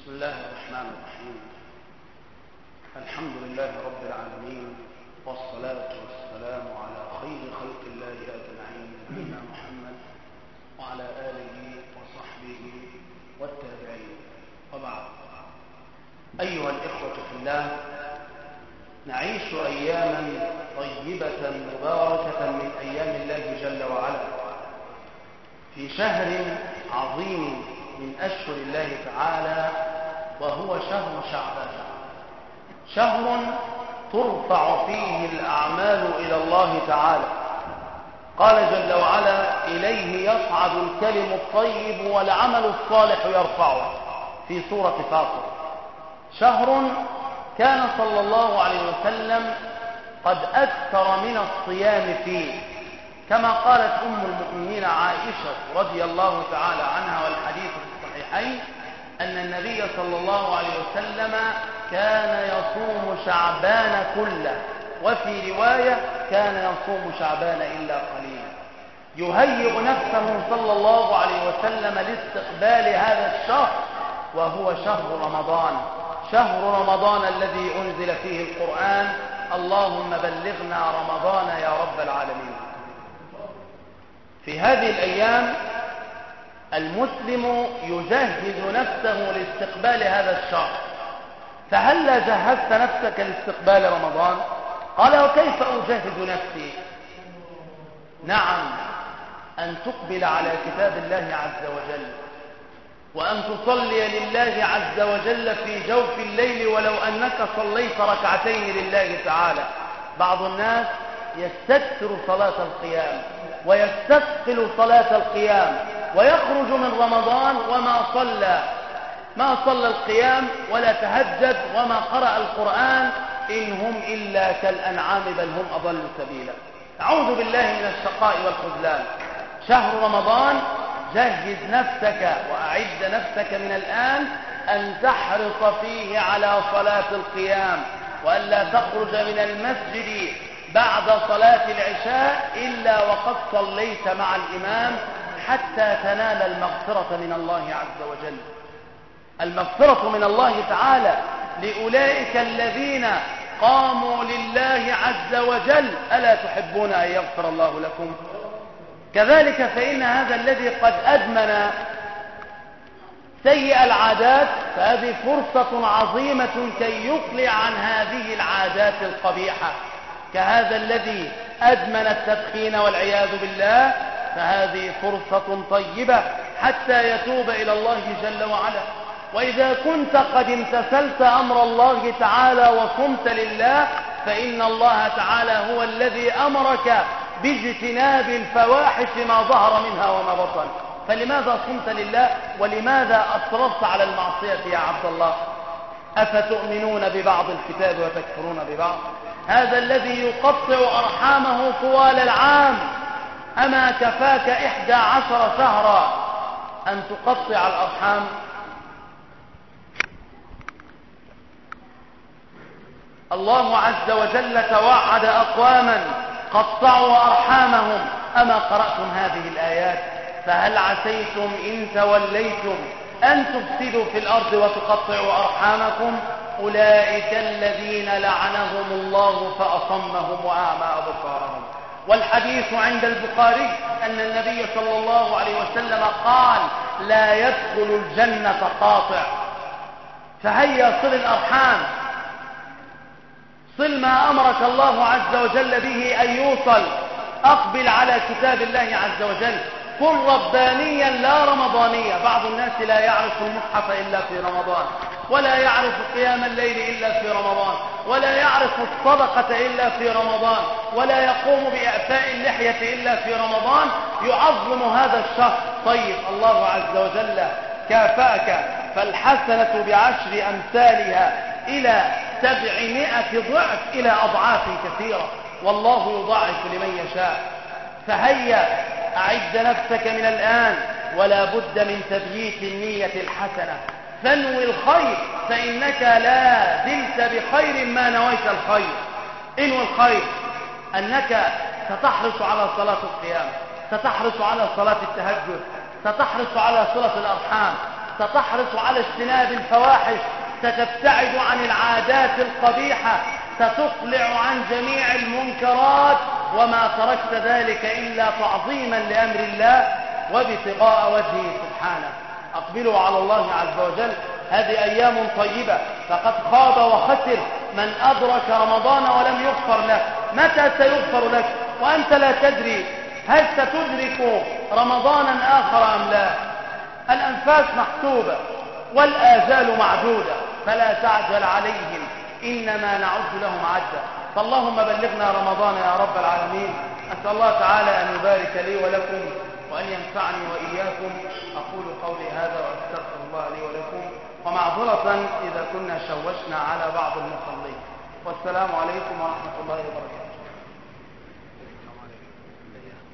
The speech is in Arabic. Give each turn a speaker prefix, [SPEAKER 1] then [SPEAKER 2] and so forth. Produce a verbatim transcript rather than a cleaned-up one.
[SPEAKER 1] بسم الله الرحمن الرحيم. الحمد لله رب العالمين، والصلاة والسلام على خير خلق الله أجمعين، نبينا محمد وعلى آله وصحبه والتابعين، وبعد. أيها الإخوة في الله، نعيش أياما طيبة مباركة من أيام الله جل وعلا في شهر عظيم من أشهر الله تعالى، وهو شهر شعبان، شهر ترفع فيه الأعمال إلى الله تعالى. قال جل وعلا: إليه يصعد الكلم الطيب والعمل الصالح يرفعه، في سورة فاطر. شهر كان صلى الله عليه وسلم قد أكثر من الصيام فيه، كما قالت أم المؤمنين عائشة رضي الله تعالى عنها، والحديث في الصحيحين، أن النبي صلى الله عليه وسلم كان يصوم شعبان كله، وفي رواية كان يصوم شعبان إلا قليلا. يهيئ نفسه صلى الله عليه وسلم لاستقبال هذا الشهر، وهو شهر رمضان، شهر رمضان الذي أنزل فيه القرآن: اللهم بلغنا رمضان يا رب العالمين. في هذه الأيام المسلم يجهز نفسه لاستقبال هذا الشهر. فهل جهزت نفسك لاستقبال رمضان؟ قال: وكيف أجهز نفسي؟ نعم، أن تقبل على كتاب الله عز وجل، وأن تصلي لله عز وجل في جوف الليل، ولو أنك صليت ركعتين لله تعالى. بعض الناس يستكثر صلاة القيام ويستثقل صلاة القيام، ويخرج من رمضان وما صلى ما صلى القيام ولا تهجد وما قرأ القرآن، إن هم إلا كالأنعام بل هم أضل سبيلا. أعوذ بالله من الشقاء والخذلان. شهر رمضان، جهز نفسك وأعد نفسك من الآن أن تحرص فيه على صلاة القيام، وألا تخرج من المسجد بعد صلاة العشاء إلا وقد صليت مع الإمام، حتى تنال المغفرة من الله عز وجل. المغفرة من الله تعالى لأولئك الذين قاموا لله عز وجل. ألا تحبون أن يغفر الله لكم؟ كذلك فإن هذا الذي قد أدمن سيء العادات، فهذه فرصة عظيمة كي يقلع عن هذه العادات القبيحة. كهذا الذي أدمن التدخين والعياذ بالله، فهذه فرصة طيبة حتى يتوب إلى الله جل وعلا. وإذا كنت قد امتثلت أمر الله تعالى وصمت لله، فإن الله تعالى هو الذي أمرك باجتناب الفواحش ما ظهر منها وما بطن. فلماذا صمت لله؟ ولماذا أصررت على المعصية يا عبد الله؟ أفتؤمنون ببعض الكتاب وتكفرون ببعض؟ هذا الذي يقطع أرحامه طوال العام، أما كفاك إحدى عشر شهرا أن تقطع الأرحام؟ الله عز وجل توعد أقواما قطعوا أرحامهم. أما قرأتم هذه الآيات؟ فهل عسيتم إن توليتم أن تفسدوا في الأرض وتقطعوا أرحامكم؟ أولئك الذين لعنهم الله فأصمهم وأعمى أبصارهم. والحديث عند البخاري أن النبي صلى الله عليه وسلم قال: لا يدخل الجنة قاطع. فهيا صل الأرحام، صل ما أمرك الله عز وجل به أن يوصل. أقبل على كتاب الله عز وجل، كن ربانيا لا رمضانيا. بعض الناس لا يعرف المصحف إلا في رمضان، ولا يعرف قيام الليل إلا في رمضان، ولا يعرف الصدقة إلا في رمضان، ولا يقوم بإعفاء اللحية إلا في رمضان. يعظم هذا الشهر. طيب، الله عز وجل كافأك، فالحسنة بعشر أمثالها إلى سبعمائة ضعف، إلى أضعاف كثيرة، والله يضاعف لمن يشاء. فهيا أعد نفسك من الآن، ولا بد من تبييت النية الحسنة. فانوي الخير، فإنك لا زلت بخير ما نويت الخير. انوي الخير، أنك ستحرص على صلاة القيام، ستحرص على صلاة التهجد، ستحرص على صلة الأرحام، ستحرص على اجتناب الفواحش، ستبتعد عن العادات القبيحة، ستقلع عن جميع المنكرات، وما تركت ذلك إلا تعظيما لأمر الله وابتغاء وجهه سبحانه. أقبلوا على الله عز وجل، هذه أيام طيبة، فقد خاب وخسر من أدرك رمضان ولم يغفر له. متى سيغفر لك وأنت لا تدري؟ هل ستدرك رمضانا آخر أم لا؟ الأنفاس محسوبة والآجال معدودة، فلا تعجل عليهم، إنما نعد لهم عدا. فاللهم بلغنا رمضان يا رب العالمين. أسأل الله تعالى أن يبارك لي ولكم وأن ينفعني وإياكم. أقول قولي هذا وأستغفر الله لي ولكم، ومعذرة إذا كنا شوشنا على بعض المصلين. والسلام عليكم ورحمة الله وبركاته.